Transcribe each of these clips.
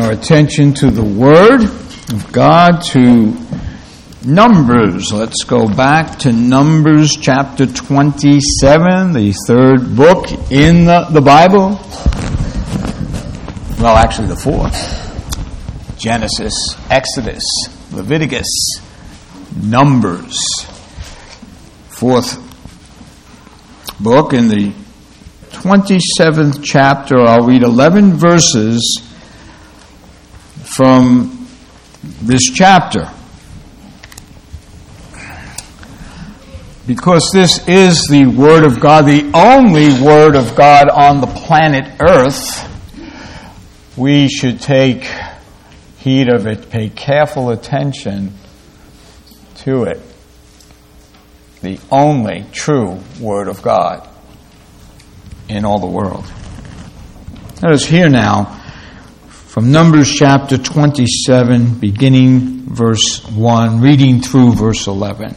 our attention to the Word of God, to Numbers. Let's go back to Numbers chapter 27, the third book in the Bible. Well, actually the fourth. Genesis, Exodus, Leviticus, Numbers. Fourth book in the 27th chapter. I'll read 11 verses from this chapter. Because this is the Word of God, the only Word of God on the planet Earth, we should take heed of it, pay careful attention to it. The only true Word of God in all the world. Let us hear now from Numbers chapter 27, beginning verse 1, reading through verse 11.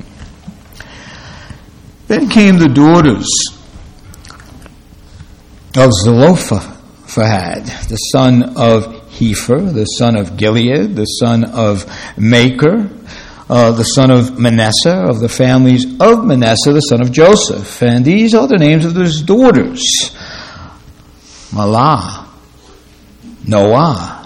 Then came the daughters of Zelophehad, the son of Hepher, the son of Gilead, the son of Machir, the son of Manasseh, of the families of Manasseh, the son of Joseph. And these are the names of his daughters: Mahlah, Noah,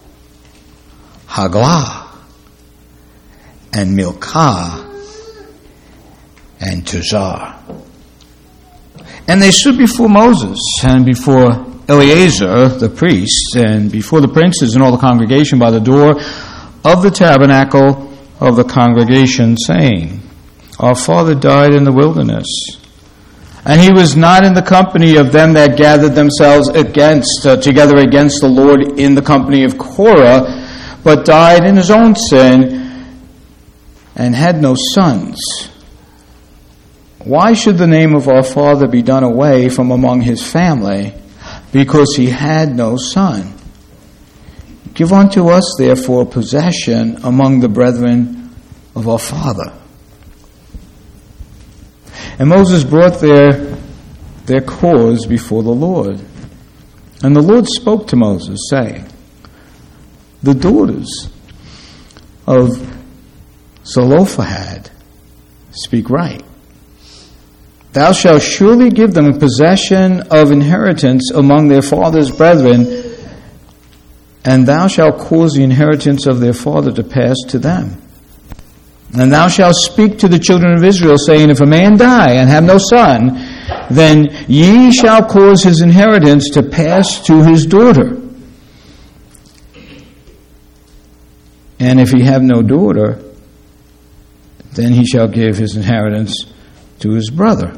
Haglah, and Milcah, and Tuzar. And they stood before Moses and before Eleazar the priest and before the princes and all the congregation by the door of the tabernacle of the congregation, saying, Our father died in the wilderness, and he was not in the company of them that gathered themselves together against the Lord in the company of Korah, but died in his own sin and had no sons. Why should the name of our father be done away from among his family, because he had no son? Give unto us, therefore, possession among the brethren of our father. And Moses brought their cause before the Lord. And the Lord spoke to Moses, saying, The daughters of Zelophehad speak right. Thou shalt surely give them a possession of inheritance among their father's brethren, and thou shalt cause the inheritance of their father to pass to them. And thou shalt speak to the children of Israel, saying, If a man die and have no son, then ye shall cause his inheritance to pass to his daughter. And if he have no daughter, then he shall give his inheritance to his brother.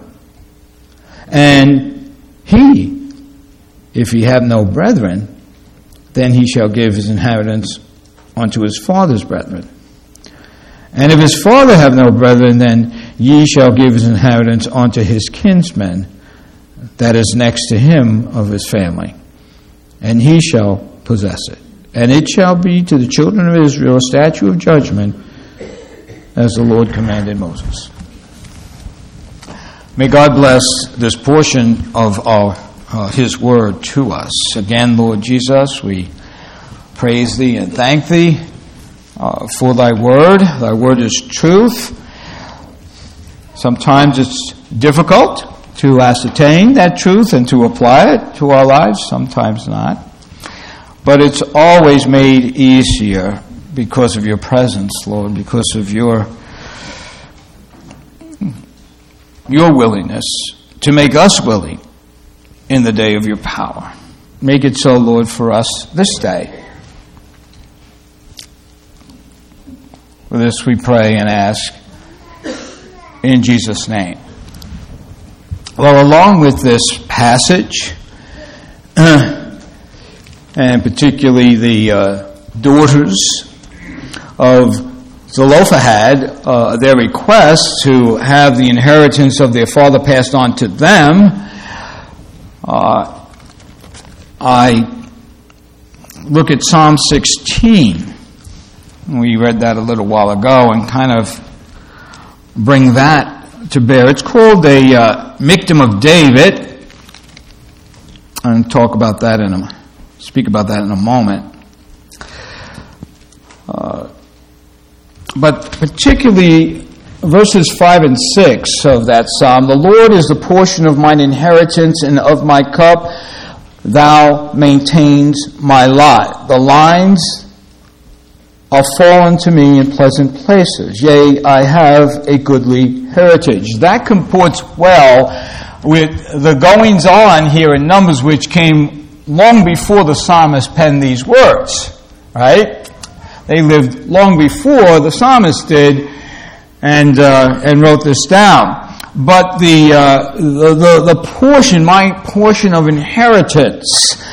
And he, if he have no brethren, then he shall give his inheritance unto his father's brethren. And if his father have no brethren, then ye shall give his inheritance unto his kinsmen, that is next to him of his family, and he shall possess it. And it shall be to the children of Israel a statute of judgment, as the Lord commanded Moses. May God bless this portion of His Word to us. Again, Lord Jesus, we praise Thee and thank Thee for Thy Word. Thy Word is truth. Sometimes it's difficult to ascertain that truth and to apply it to our lives, sometimes not. But it's always made easier because of Your presence, Lord, because of Your willingness to make us willing in the day of Your power. Make it so, Lord, for us this day. For this we pray and ask in Jesus' name. Well, along with this passage, and particularly the daughters of Zelophehad, their request to have the inheritance of their father passed on to them, I look at Psalm 16. We read that a little while ago and kind of bring that to bear. It's called a Miktam of David. And speak about that in a moment. but particularly verses 5 and 6 of that psalm. The Lord is the portion of mine inheritance and of my cup. Thou maintains my lot. The lines are fallen to me in pleasant places. Yea, I have a goodly heritage. That comports well with the goings on here in Numbers, which came long before the psalmist penned these words, right? They lived long before the psalmist did, and wrote this down. But the portion, my portion of inheritance,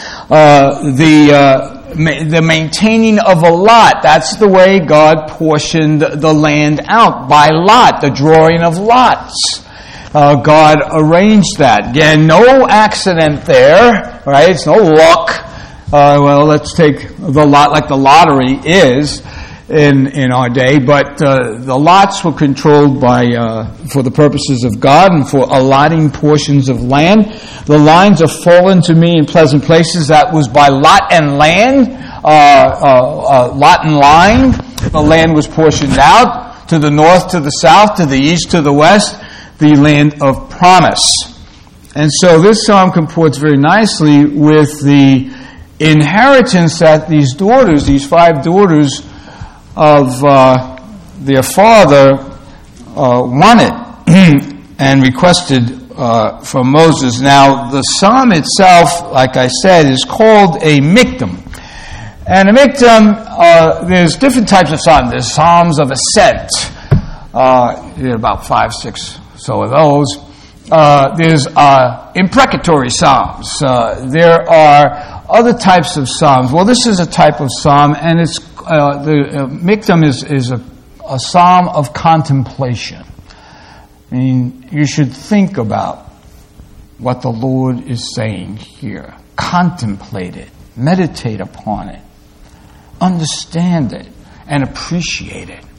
the maintaining of a lot, that's the way God portioned the land out, by lot, the drawing of lots. God arranged that. Again, no accident there, right? It's no luck. Well, let's take the lot like the lottery is in our day, but the lots were controlled by for the purposes of God and for allotting portions of land. The lines are fallen to me in pleasant places. That was by lot and land, lot and line. The land was portioned out to the north, to the south, to the east, to the west, the land of promise. And so this psalm comports very nicely with the inheritance that these daughters, these 5 daughters of their father, wanted and requested from Moses. Now, the psalm itself, like I said, is called a miktam. And a miktam, there's different types of psalms. There's psalms of ascent. There are about 5, 6 so of those. There's imprecatory psalms. There are other types of psalms. Well, this is a type of psalm, and it's the miktam is a psalm of contemplation. I mean, you should think about what the Lord is saying here. Contemplate it. Meditate upon it. Understand it and appreciate it.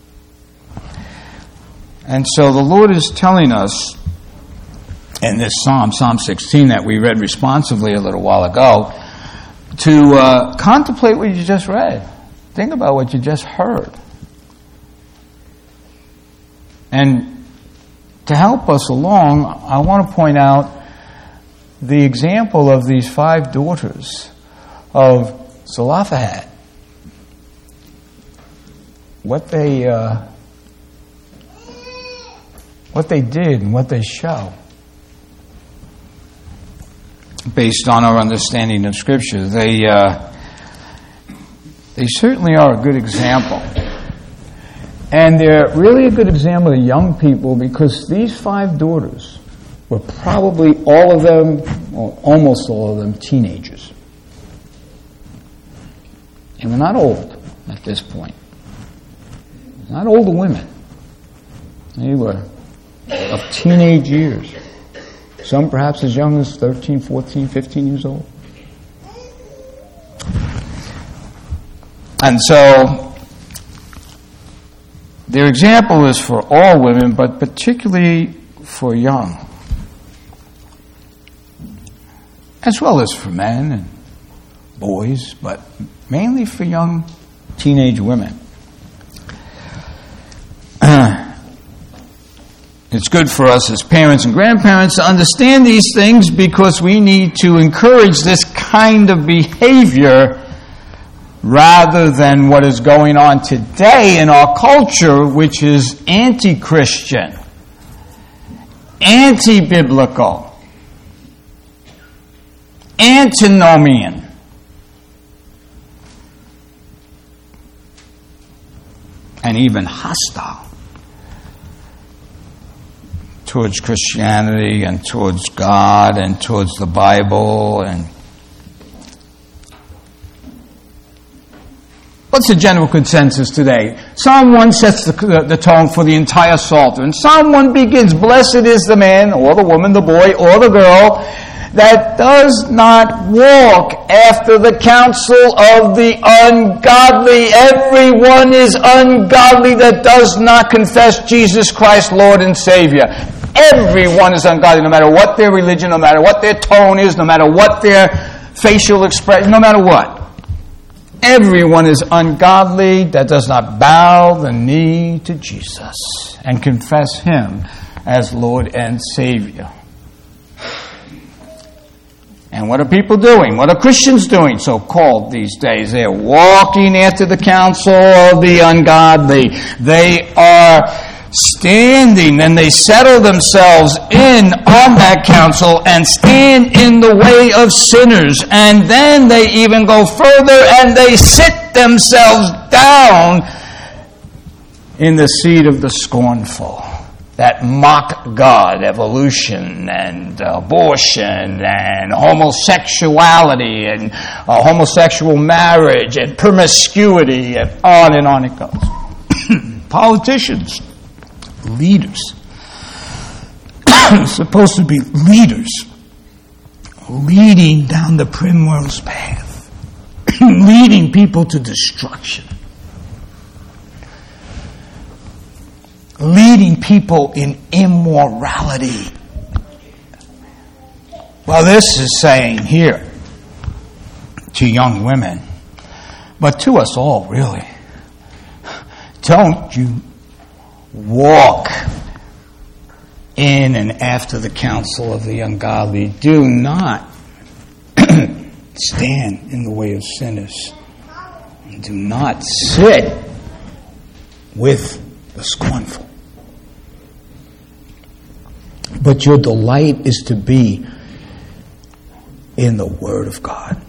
And so the Lord is telling us in this psalm, Psalm 16, that we read responsively a little while ago, to contemplate what you just read. Think about what you just heard. And to help us along, I want to point out the example of these 5 daughters of Zelophehad. What they did and what they show, based on our understanding of Scripture. They certainly are a good example. And they're really a good example of young people, because these 5 daughters were probably all of them, or almost all of them, teenagers. And they're not old at this point. Not older women. They were of teenage years. Some perhaps as young as 13, 14, 15 years old. And so their example is for all women, but particularly for young, as well as for men and boys, but mainly for young teenage women. It's good for us as parents and grandparents to understand these things, because we need to encourage this kind of behavior rather than what is going on today in our culture, which is anti-Christian, anti-biblical, antinomian. And even hostile towards Christianity and towards God and towards the Bible. And what's the general consensus today? Psalm 1 sets the tone for the entire Psalter. And Psalm 1 begins, "Blessed is the man, or the woman, the boy, or the girl, that does not walk after the counsel of the ungodly." Everyone is ungodly that does not confess Jesus Christ, Lord and Savior. Everyone is ungodly, no matter what their religion, no matter what their tone is, no matter what their facial expression, no matter what. everyone is ungodly that does not bow the knee to Jesus and confess Him as Lord and Savior. And what are people doing? What are Christians doing, so-called, these days? They're walking after the counsel of the ungodly. They are standing and they settle themselves in on that counsel and stand in the way of sinners. And then they even go further and they sit themselves down in the seat of the scornful that mock God, evolution and abortion and homosexuality and homosexual marriage and promiscuity and on it goes. Politicians, leaders, supposed to be leaders, leading down the primrose path, leading people to destruction, leading people in immorality. Well, this is saying here to young women, but to us all, really, don't you walk in and after the counsel of the ungodly. Do not stand in the way of sinners. Do not sit with the scornful. But your delight is to be in the Word of God.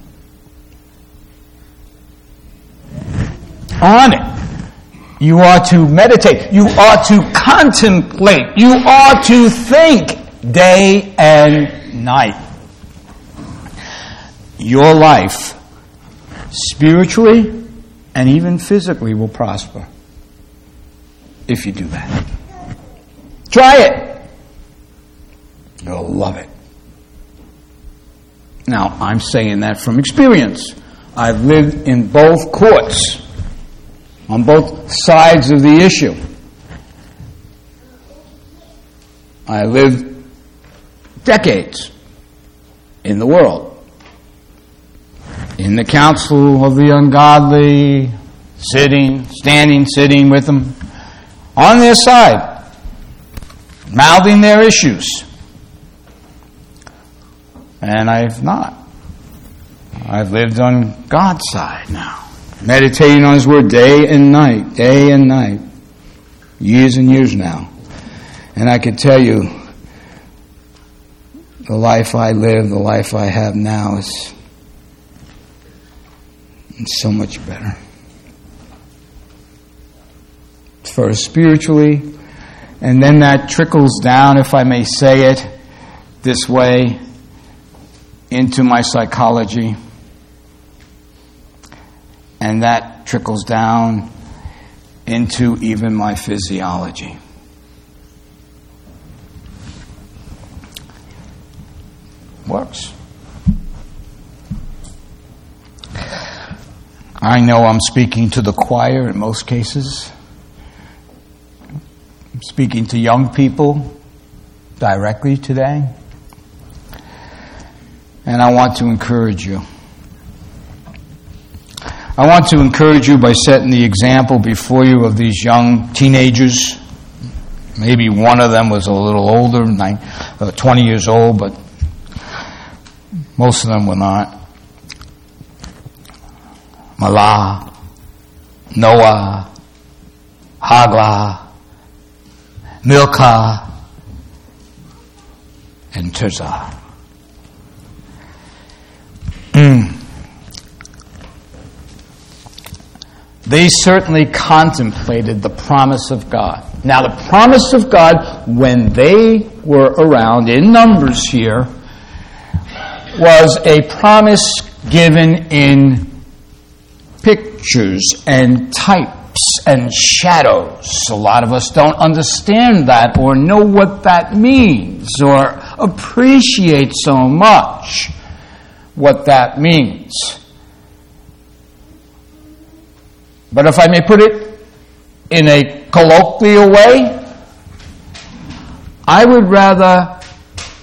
On it. You are to meditate. You are to contemplate. You are to think day and night. Your life, spiritually and even physically, will prosper if you do that. Try it. You'll love it. Now, I'm saying that from experience. I've lived in both courts, on both sides of the issue. I lived decades in the world, in the counsel of the ungodly, sitting with them, on their side, mouthing their issues. And I've not. I've lived on God's side now, meditating on His Word day and night, years and years now. And I can tell you, the life I live, the life I have now is so much better. First spiritually, and then that trickles down, if I may say it this way, into my psychology. And that trickles down into even my physiology. Works. I know I'm speaking to the choir in most cases. I'm speaking to young people directly today. And I want to encourage you. I want to encourage you by setting the example before you of these young teenagers. Maybe one of them was a little older, 20 years old, but most of them were not. Malah, Noah, Haglah, Milcah, and Tirzah. They certainly contemplated the promise of God. Now, the promise of God, when they were around in numbers here, was a promise given in pictures and types and shadows. A lot of us don't understand that or know what that means or appreciate so much what that means. But if I may put it in a colloquial way, I would rather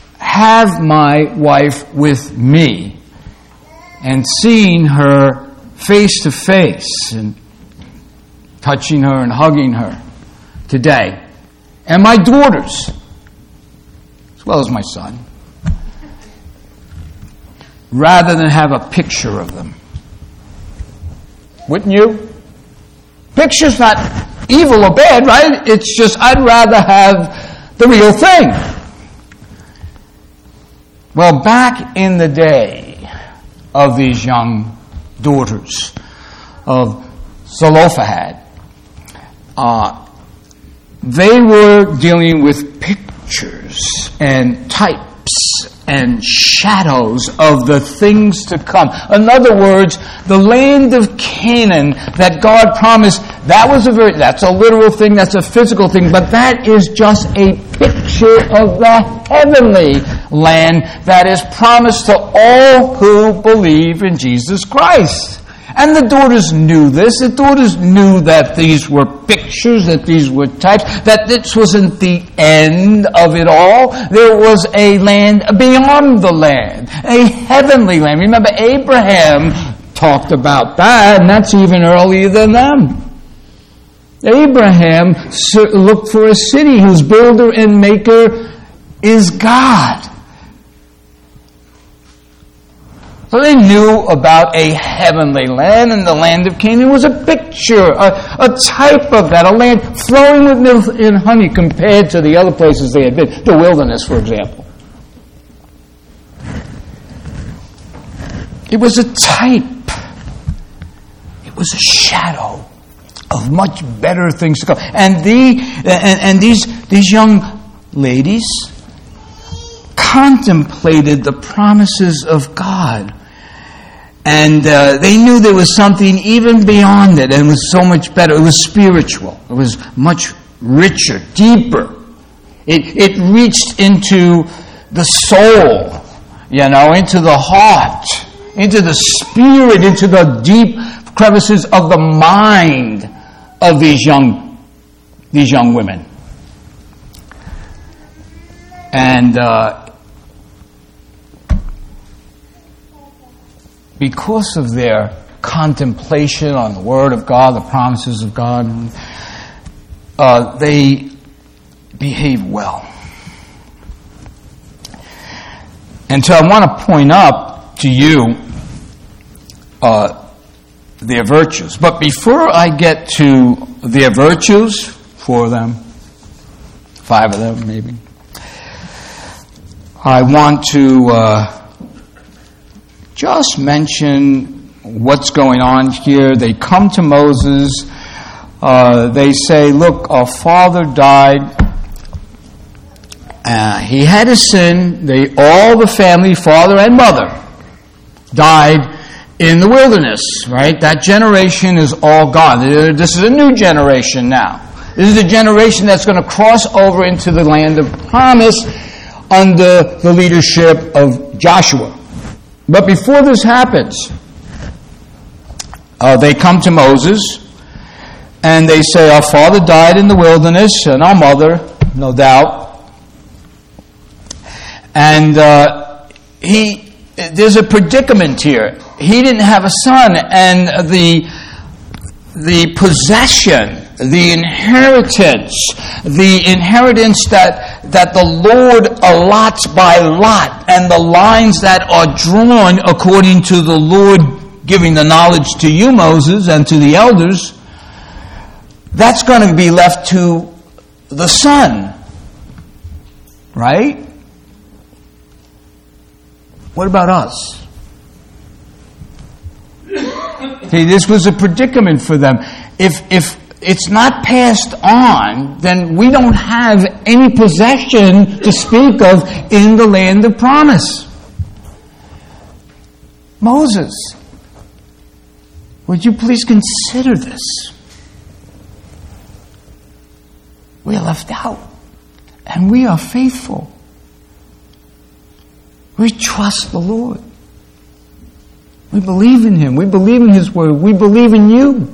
have my wife with me and seeing her face to face and touching her and hugging her today. And my daughters, as well as my son, rather than have a picture of them. Wouldn't you? Picture's not evil or bad, right? It's just I'd rather have the real thing. Well, back in the day of these young daughters of Zelophehad, they were dealing with pictures and types and shadows of the things to come. In other words, the land of Canaan that God promised, that's a literal thing, that's a physical thing, but that is just a picture of the heavenly land that is promised to all who believe in Jesus Christ. And the daughters knew this. The daughters knew that these were pictures, that these were types, that this wasn't the end of it all. There was a land beyond the land, a heavenly land. Remember, Abraham talked about that, and that's even earlier than them. Abraham looked for a city whose builder and maker is God. So they knew about a heavenly land, and the land of Canaan was a picture, a type of that, a land flowing with milk and honey compared to the other places they had been, the wilderness, for example. It was a type. It was a shadow of much better things to come. And these young ladies contemplated the promises of God. And they knew there was something even beyond it, and it was so much better. It was spiritual. It was much richer, deeper. It reached into the soul, into the heart, into the spirit, into the deep crevices of the mind of these young women. And because of their contemplation on the Word of God, the promises of God, they behave well. And so I want to point up to you their virtues. But before I get to their virtues, 4 of them, 5 of them maybe, I want to just mention what's going on here. They come to Moses. They say, look, our father died. He had a sin. All the family, father and mother, died in the wilderness, right? That generation is all gone. This is a new generation now. This is a generation that's going to cross over into the land of promise under the leadership of Joshua. But before this happens, they come to Moses and they say, our father died in the wilderness, and our mother, no doubt. And there's a predicament here. He didn't have a son, and the possession, the inheritance that the Lord allots by lot, and the lines that are drawn according to the Lord giving the knowledge to you, Moses, and to the elders, that's going to be left to the son. Right? What about us? See, this was a predicament for them. If it's not passed on, then we don't have any possession to speak of in the land of promise. Moses, would you please consider this? We are left out, and we are faithful. We trust the Lord. We believe in Him. We believe in His Word. We believe in you.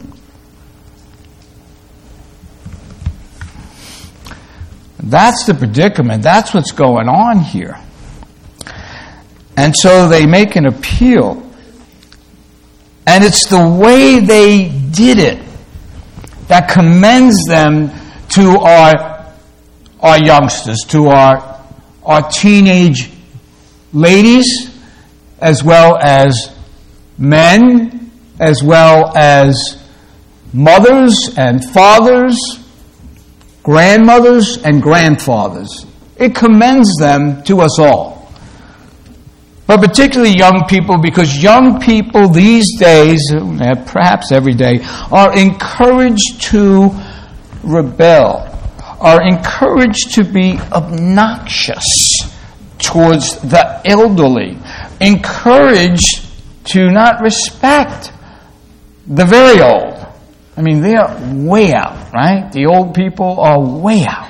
That's the predicament. That's what's going on here. And so they make an appeal And it's the way they did it that commends them to our youngsters, to our teenage ladies, as well as men, as well as mothers and fathers, grandmothers and grandfathers. It commends them to us all. But particularly young people, because young people these days, perhaps every day, are encouraged to rebel, are encouraged to be obnoxious towards the elderly, encouraged to not respect the very old. I mean, they are way out, right? The old people are way out.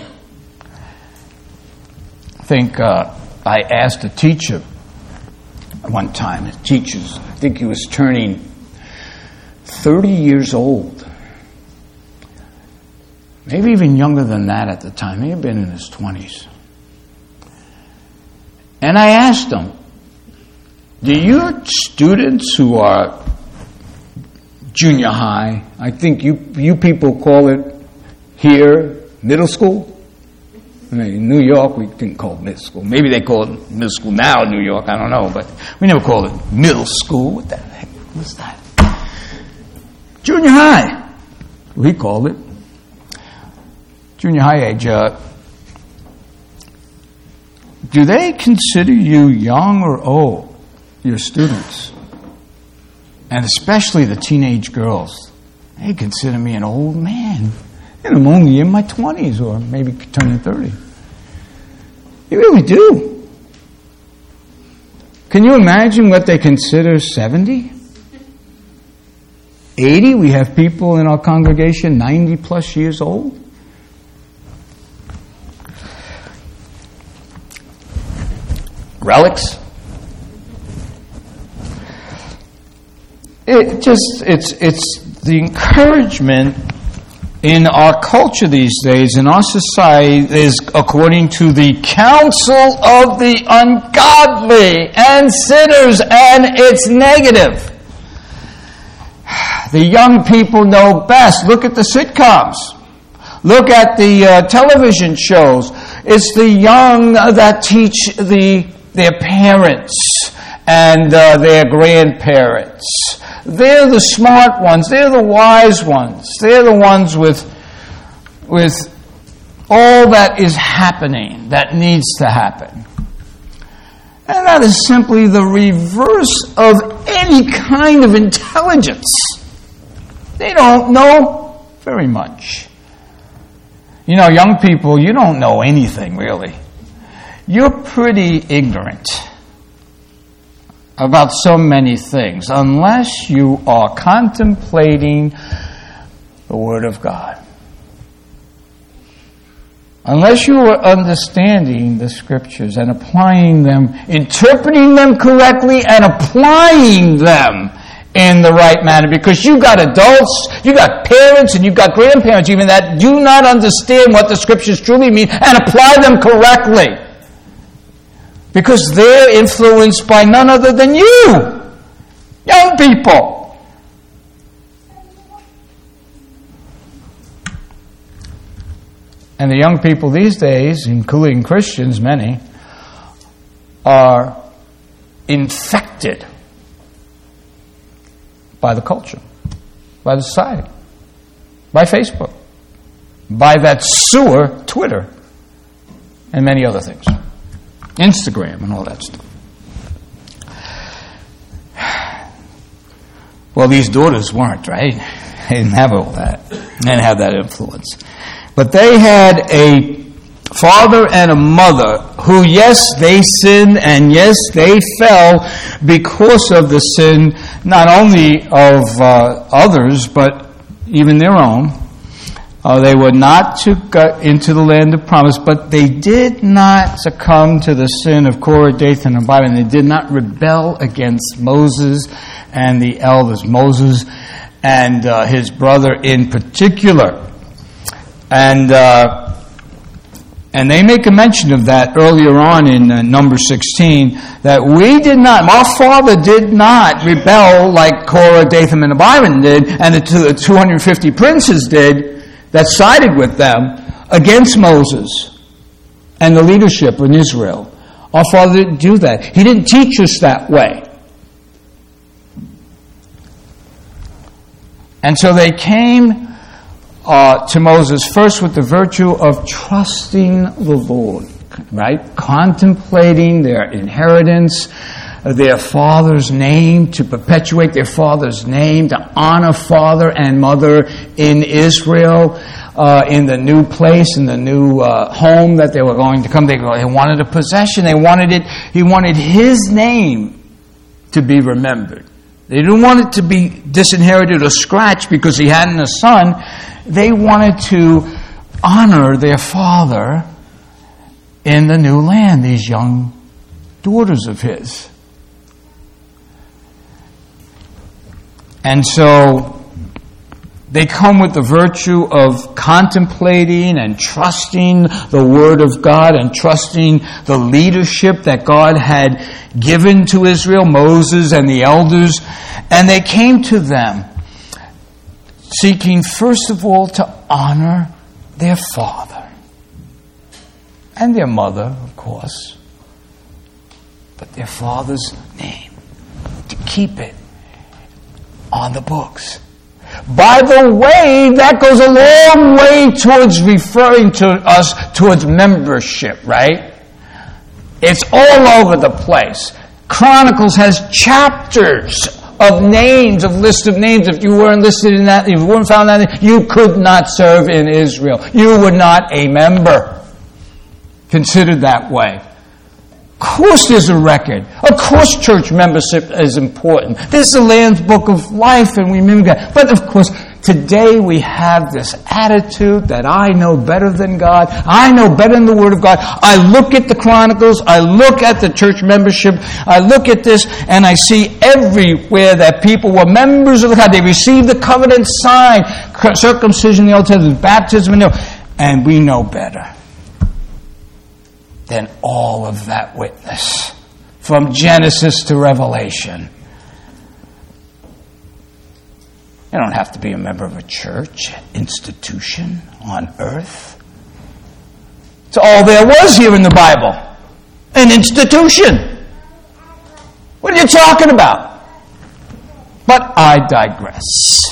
I think I asked a teacher one time, I think he was turning 30 years old. Maybe even younger than that at the time. He had been in his 20s. And I asked him, do your students who are junior high, I think you people call it here middle school? I mean, in New York, we didn't call it middle school. Maybe they call it middle school now in New York, I don't know, but we never called it middle school. What the heck was that? Junior high, we called it. Junior high age. Do they consider you young or old, your students? And especially the teenage girls. They consider me an old man. And I'm only in my 20s or maybe turning 30. They really do. Can you imagine what they consider 70? 80? We have people in our congregation 90 plus years old. Relics. It's the encouragement in our culture these days, in our society, is according to the counsel of the ungodly and sinners, and it's negative. The young people know best. Look at the sitcoms. Look at the television shows. It's the young that teach their parents and their grandparents. They're the smart ones. They're the wise ones. They're the ones with all that is happening, that needs to happen. And that is simply the reverse of any kind of intelligence. They don't know very much. You know, young people, you don't know anything, really. You're pretty ignorant about so many things, unless you are contemplating the Word of God. Unless you are understanding the Scriptures and applying them, interpreting them correctly and applying them in the right manner. Because you've got adults, you've got parents, and you've got grandparents even that do not understand what the Scriptures truly mean and apply them correctly. Because they're influenced by none other than you, young people. And the young people these days, including Christians, many, are infected by the culture, by the society, by Facebook, by that sewer, Twitter, and many other things. Instagram and all that stuff. Well, these daughters weren't, right? They didn't have all that. They didn't have that influence. But they had a father and a mother who, yes, they sinned and yes, they fell because of the sin, not only of others, but even their own. They were not to go into the land of promise, but they did not succumb to the sin of Korah, Dathan, and Abiram. They did not rebel against Moses and the elders, Moses and his brother in particular. And And they make a mention of that earlier on in number 16, that our father did not rebel like Korah, Dathan, and Abiram did, and the 250 princes did that sided with them against Moses and the leadership in Israel. Our father didn't do that. He didn't teach us that way. And so they came to Moses first with the virtue of trusting the Lord, right? Contemplating their inheritance, their father's name, to perpetuate their father's name, to honor father and mother in Israel, in the new place, in the new home that they were going to come. They wanted a possession. He wanted his name to be remembered. They didn't want it to be disinherited or scratched because he hadn't a son. They wanted to honor their father in the new land, these young daughters of his. And so they come with the virtue of contemplating and trusting the Word of God and trusting the leadership that God had given to Israel, Moses and the elders. And they came to them seeking, first of all, to honor their father and their mother, of course, but their father's name, to keep it on the books. By the way, that goes a long way towards referring to us towards membership, right? It's all over the place. Chronicles has chapters of names, of list of names. If you weren't listed in that, if you weren't found in that, you could not serve in Israel. You were not a member. Considered that way. Of course there's a record. Of course church membership is important. This is the Lamb's Book of Life, and we remember that. But of course, today we have this attitude that I know better than God. I know better than the Word of God. I look at the Chronicles. I look at the church membership. I look at this, and I see everywhere that people were members of God. They received the covenant sign, circumcision in the Old Testament, baptism in the New. And we know better than all of that witness, from Genesis to Revelation. You don't have to be a member of a church institution on earth. It's all there was here in the Bible. An institution. What are you talking about? But I digress.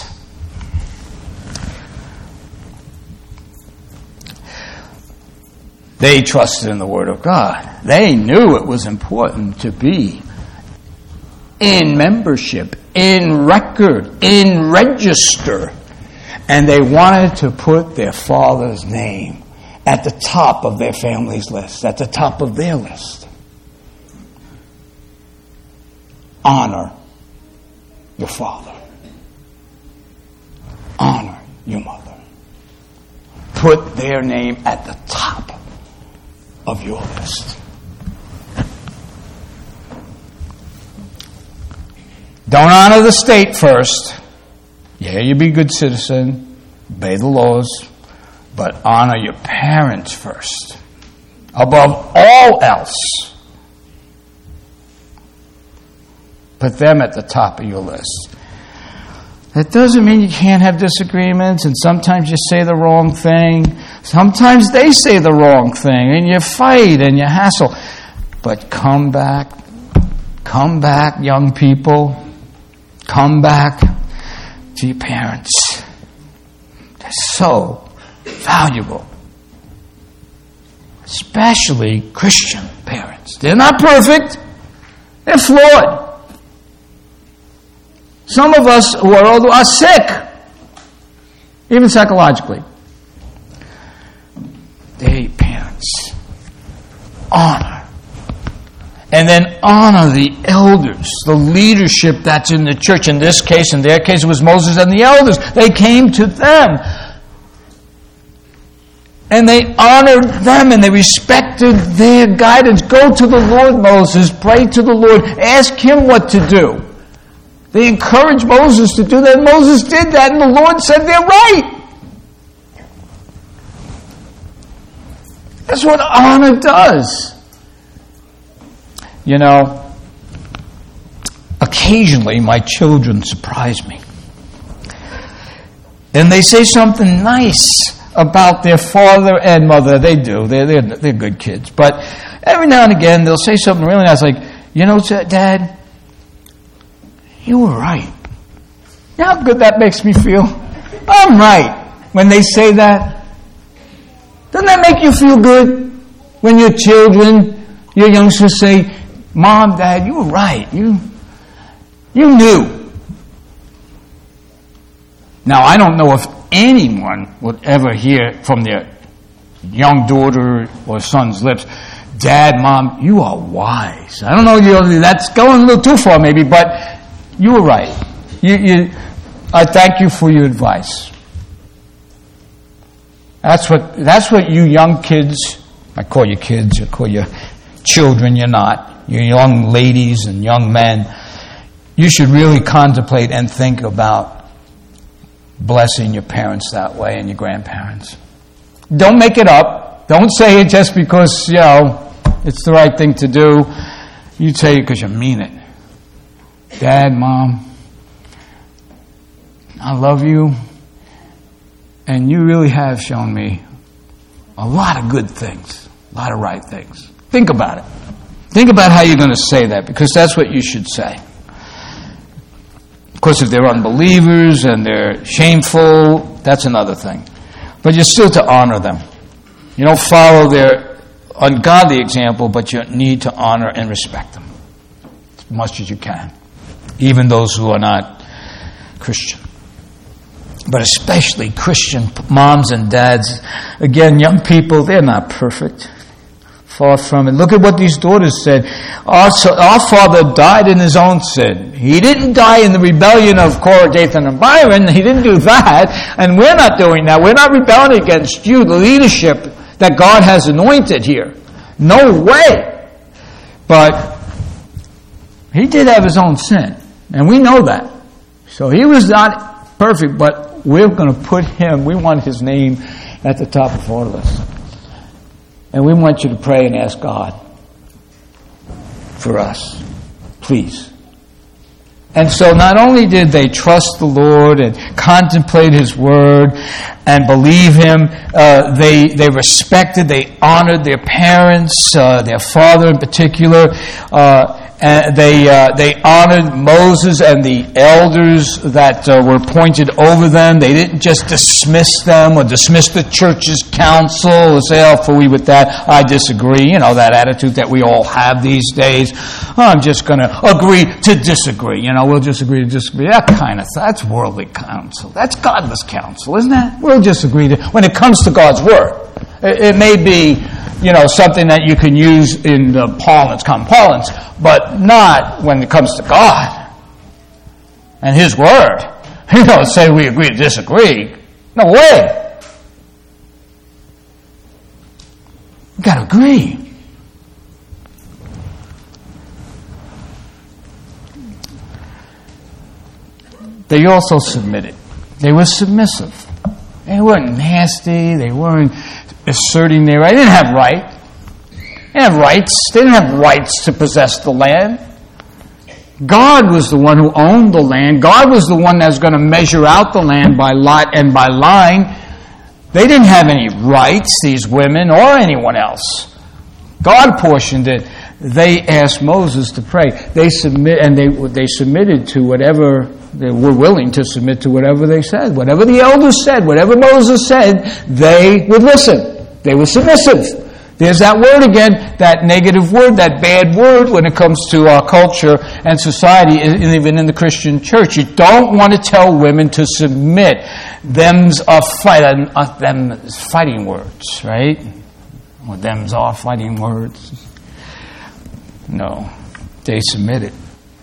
They trusted in the Word of God. They knew it was important to be in membership, in record, in register. And they wanted to put their father's name at the top of their family's list, at the top of their list. Honor your father. Honor your mother. Put their name at the top of your list. Don't honor the state first. Yeah, you be a good citizen, obey the laws, but honor your parents first. Above all else, put them at the top of your list. That doesn't mean you can't have disagreements, and sometimes you say the wrong thing. Sometimes they say the wrong thing, and you fight and you hassle. But come back, young people. Come back to your parents. They're so valuable. Especially Christian parents. They're not perfect. They're flawed. Some of us who are older are sick, even psychologically. They, parents, honor. And then honor the elders, the leadership that's in the church. In this case, in their case, it was Moses and the elders. They came to them. And they honored them and they respected their guidance. Go to the Lord, Moses. Pray to the Lord. Ask him what to do. They encouraged Moses to do that. Moses did that, and the Lord said they're right. That's what honor does. You know, occasionally my children surprise me. And they say something nice about their father and mother. They do. They're good kids. But every now and again, they'll say something really nice, like, you know, Dad, you were right. You know how good that makes me feel? I'm right. When they say that, doesn't that make you feel good? When your children, your youngsters say, Mom, Dad, you were right. You knew. Now, I don't know if anyone would ever hear from their young daughter or son's lips, Dad, Mom, you are wise. I don't know, that's going a little too far maybe, but you were right. I thank you for your advice. That's what you young kids, I call you kids, I call you children, you're not. You young ladies and young men, you should really contemplate and think about blessing your parents that way and your grandparents. Don't make it up. Don't say it just because, it's the right thing to do. You say it because you mean it. Dad, Mom, I love you, and you really have shown me a lot of good things, a lot of right things. Think about it. Think about how you're going to say that, because that's what you should say. Of course, if they're unbelievers and they're shameful, that's another thing. But you're still to honor them. You don't follow their ungodly example, but you need to honor and respect them as much as you can, even those who are not Christian. But especially Christian moms and dads. Again, young people, they're not perfect. Far from it. Look at what these daughters said. Our father died in his own sin. He didn't die in the rebellion of Korah, Dathan, and Abiram. He didn't do that. And we're not doing that. We're not rebelling against you, the leadership that God has anointed here. No way. But he did have his own sin. And we know that. So he was not perfect, but we're going to put him, we want his name at the top of our list. And we want you to pray and ask God for us. Please. And so not only did they trust the Lord and contemplate His Word and believe Him, they respected, they honored their parents, their father in particular. And they honored Moses and the elders that were appointed over them. They didn't just dismiss them or dismiss the church's council or say, oh, for we with that, I disagree. You know, that attitude that we all have these days. Oh, I'm just going to agree to disagree. You know, we'll just agree to disagree. That kind of thing. That's worldly counsel. That's godless counsel, isn't it? We'll just agree to, when it comes to God's Word. It may be, something that you can use in the common parlance, but not when it comes to God and His Word. Say we agree to disagree. No way. We've got to agree. They also submitted. They were submissive. They weren't nasty. They weren't asserting their right. They didn't have right. They didn't have rights. They didn't have rights to possess the land. God was the one who owned the land. God was the one that was going to measure out the land by lot and by line. They didn't have any rights, these women, or anyone else. God apportioned it. They asked Moses to pray. They submitted to whatever. They were willing to submit to whatever they said. Whatever the elders said, whatever Moses said, they would listen. They were submissive. There's that word again, that negative word, that bad word when it comes to our culture and society, even in the Christian church. You don't want to tell women to submit. Them's fighting words, right? Or them's are fighting words. No, they submitted.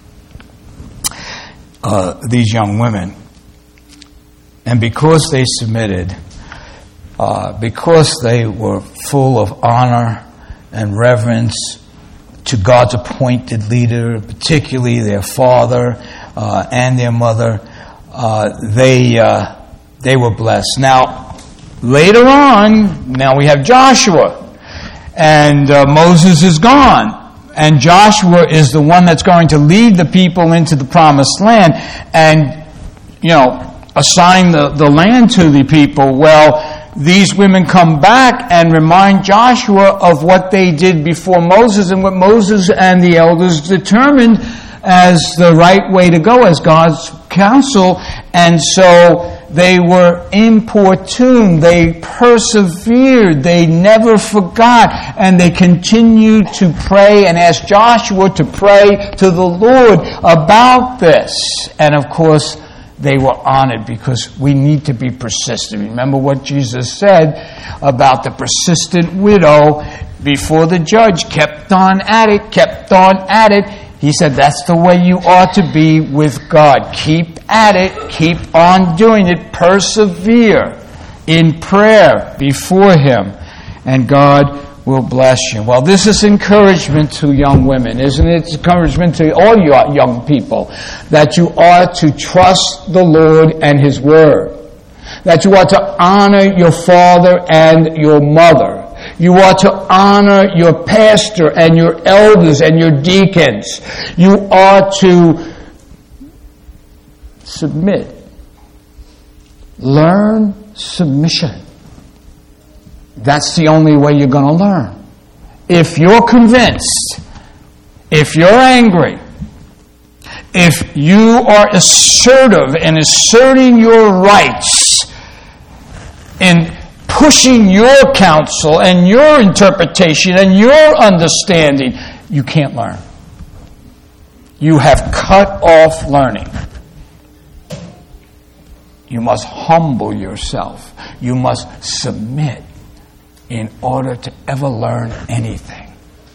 These young women. And because they submitted, because they were full of honor and reverence to God's appointed leader, particularly their father and their mother, they were blessed. Now, later on, now we have Joshua. And Moses is gone. And Joshua is the one that's going to lead the people into the promised land and, assign the land to the people. Well, these women come back and remind Joshua of what they did before Moses and what Moses and the elders determined as the right way to go, as God's counsel. And so they were importuned, they persevered, they never forgot, and they continued to pray and ask Joshua to pray to the Lord about this. And of course, they were honored because we need to be persistent. Remember what Jesus said about the persistent widow before the judge kept on at it. He said, that's the way you ought to be with God. Keep at it. Keep on doing it. Persevere in prayer before Him. And God will bless you. Well, this is encouragement to young women, isn't it? It's encouragement to all you young people that you are to trust the Lord and His Word. That you are to honor your father and your mother. You are to honor your pastor and your elders and your deacons. You are to submit. Learn submission. That's the only way you're going to learn. If you're convinced, if you're angry, if you are assertive and asserting your rights in pushing your counsel and your interpretation and your understanding, you can't learn. You have cut off learning. You must humble yourself. You must submit in order to ever learn anything.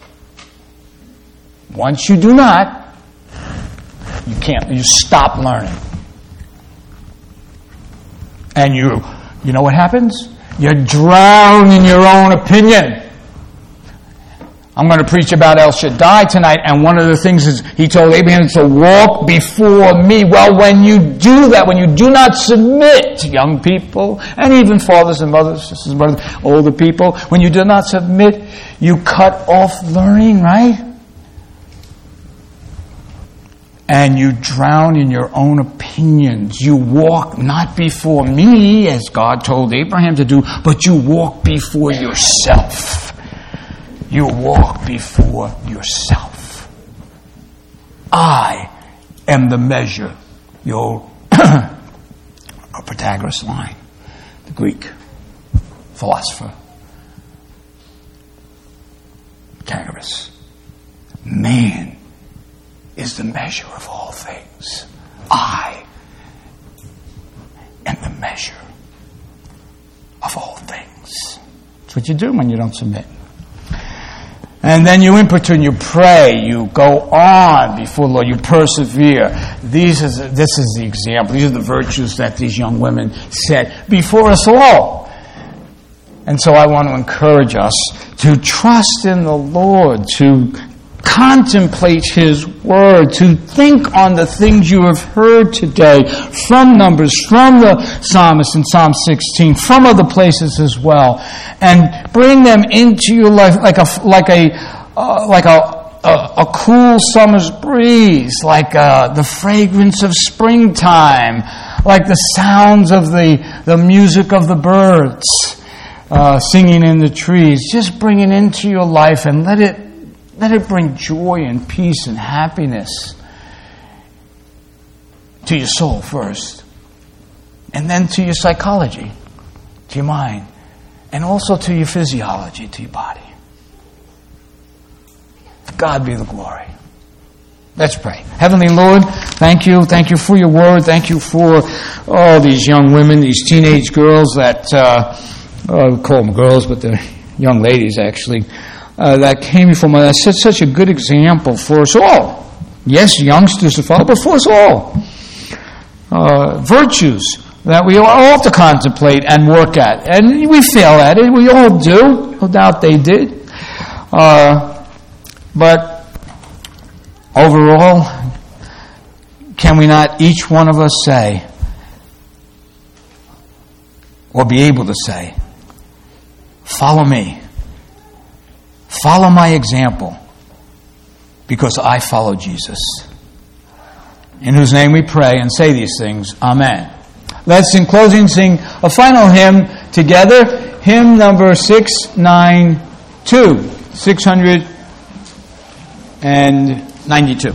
Once you do not, you stop learning. And you know what happens? You drown in your own opinion. I'm going to preach about El Shaddai tonight, and one of the things is he told Abraham to walk before me. Well, when you do that, when you do not submit, young people, and even fathers and mothers, sisters and brothers, older people, when you do not submit, you cut off learning, right? And you drown in your own opinions. You walk not before me, as God told Abraham to do, but you walk before yourself. You walk before yourself. I am the measure. The old Pythagoras line, the Greek philosopher. Pythagoras. Man is the measure of all things. I am the measure of all things. That's what you do when you don't submit. And then you importune, you pray, you go on before the Lord, you persevere. This is the example. These are the virtues that these young women set before us all. And so I want to encourage us to trust in the Lord, to contemplate His Word, to think on the things you have heard today from Numbers, from the psalmist in Psalm 16, from other places as well, and bring them into your life like a cool summer's breeze, like the fragrance of springtime, like the sounds of the music of the birds singing in the trees. Just bring it into your life and let it bring joy and peace and happiness to your soul first, and then to your psychology, to your mind, and also to your physiology, to your body. To God be the glory. Let's pray. Heavenly Lord, thank you. Thank you for your word. Thank you for all these young women, these teenage girls that, we call them girls, but they're young ladies actually, that came before me. That set such a good example for us all. Yes, youngsters to follow, but for us all. Virtues that we all have to contemplate and work at. And we fail at it. We all do. No doubt they did. But overall, can we not each one of us say, or be able to say, follow me, follow my example, because I follow Jesus. In whose name we pray and say these things. Amen. Let's, in closing, sing a final hymn together. Hymn number 692. 692.